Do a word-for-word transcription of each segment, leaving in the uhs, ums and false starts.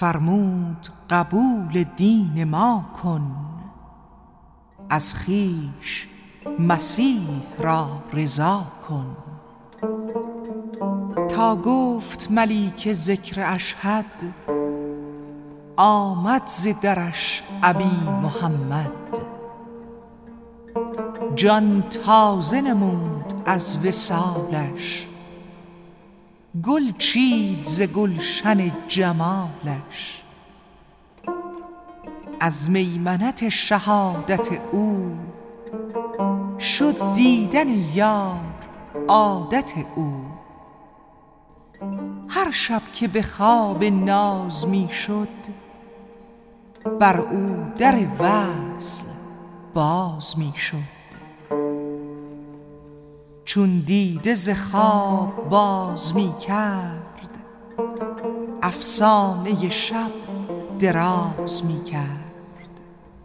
فرمود قبول دین ما کن، از خویش مسیح را رضا کن. تا گفت ملیک ذکر اشهد، آمد ز درش ابی محمد. جان تازه نمود از وصالش، گل چید ز گلشن جمالش. از میمنت شهادت او، شد دیدن یار عادت او. هر شب که به خواب ناز می شد، بر او در وصل باز می شد. چون دیده ز خواب باز می کرد، افسانه شب دراز می کرد.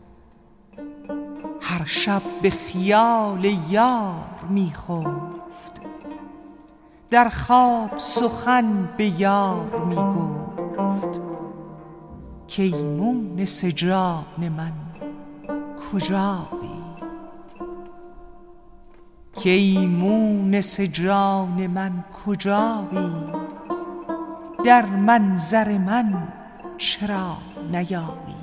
هر شب به خیال یار می خفت، در خواب سخن به یار می گفت. کای مونس جان من کجایی، کای مونس جان من کجایی، در منظر من چرا نیایی.